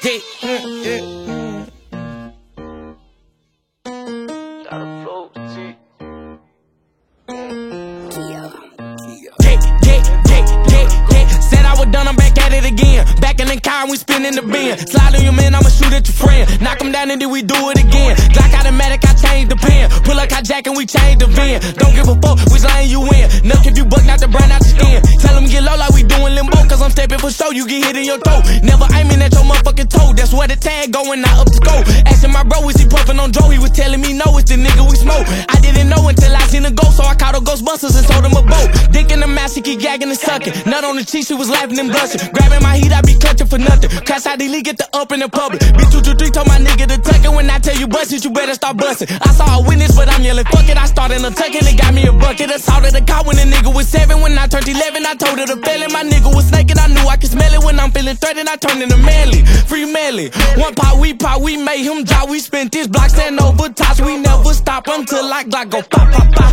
Said I was done, I'm back at it again. Back in the car and we spin in the bin. Slide on your man, I'ma shoot at your friend. Knock him down and then we do it again. Glock automatic, I change the pen. Pull up hijack and we change the VIN. Don't give a fuck which lane you in. Nuck if you buck, not the brand out the skin. Tell him get low like we doing limbo. Cause I'm stepping for show, you get hit in your toe. Never aiming at your motherfucking toe. That's where the tag going, not up to scope. Asking my bro, is he puffing on Joe? He was telling me no, it's the nigga we smoke. I didn't know until I seen a ghost, so I called a Ghostbusters and told him a boat. Dick in the mouth, she keep gagging and sucking. Nut on the cheek, she was laughing and blushing. Grabbing my heat, I be clutching for nothing. Crash out delete, get the up in the public. Bitch 223 told my nigga to tuck it. When I tell you bust it, you better start busting. I saw a witness, but I'm yelling fuck it. I started a tuck and it got me a bucket. Assaulted the car when the nigga was 7. When I turned 11, I told her to felon. My nigga was snaking, I knew I could smell it. When I'm feeling threatened, I turned into manly. Free Melly. One pot, we made him drop. We spent this block, stand over tops. We never stop until I Glock go pop, pop, pop.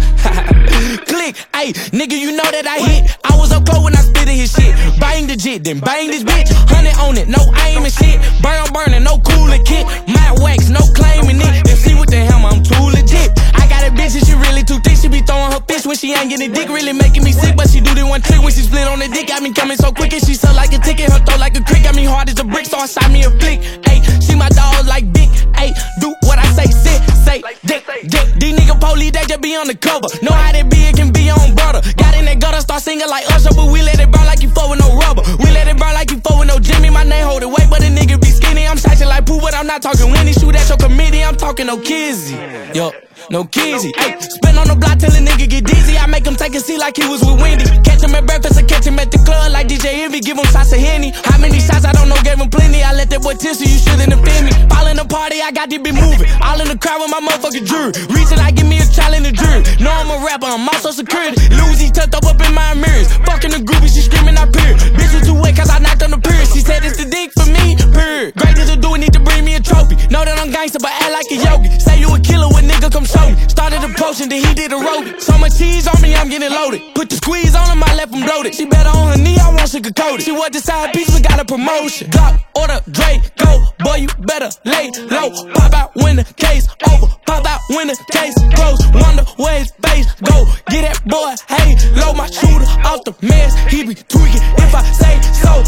Click, ayy, nigga, you know that I hit. I was up close when I spit in his shit. Bang the jit, then bang this bitch. 100 on it, no aim and shit. Burning, no cooler kit. My wax, no claiming it. Then see what the hell, I'm too legit. I got a bitch and she really too thick. She be throwing her fist when she ain't getting dick. Really making me sick, but she do the one trick when she split on the dick. Got me coming so quick and she suck like a ticket. Her throat like a crick, got me hard as a brick, so I shot me a flick. Ayy, she my dog like Big. Ayy, do what I say, say, dick. These nigga police, they just be on the cover. Know how they be, it can be your own brother. Got in that gutter, start singing like Usher, but we let it burn like you fuck with no rubber. We let it burn like you fuck with no Jimmy. My name hold it weight, but a nigga be skinny. I'm shouting like poo, but I'm not talking Winnie. Shoot at your committee, I'm talking no Kizzy. Yo, no Kizzy. Ayy, spin on the block till a nigga get dizzy. I make him take a seat like he was with Wendy. Catch him at breakfast or catch him at the club like DJ Envy. Give him shots of Henny. How many shots I don't know, gave him plenty. I let that boy tissue, you shouldn't offend me. Fall in the party, I got this bitch moving. All in the crowd with my motherfucking jury. Reaching like give me a trial in the jury. Know I'm a rapper, I'm also security. Lucy tucked up in my mirrors. Fucking the groupie, she screaming I period. Bitch was too wet cause I knocked on the period. She said it's the dick for me, period. Greatness to do it, need to bring me a trophy. Know that I'm gangster but act like a yogi. Say you a killer, what nigga come show me. Started approaching, then he did a road. So much cheese on me, I'm getting loaded. Put the squeeze on him, I left him bloated. She better on her knee, I want sugar-coated. She was the side piece, we got a promotion. Glock, order, Dre, go. Boy, you better lay low. Pop out when the case over. Pop out when the case close. Wonder where his face go. Get that boy, hey, low. My shooter off the mess, he be tweaking if I say so.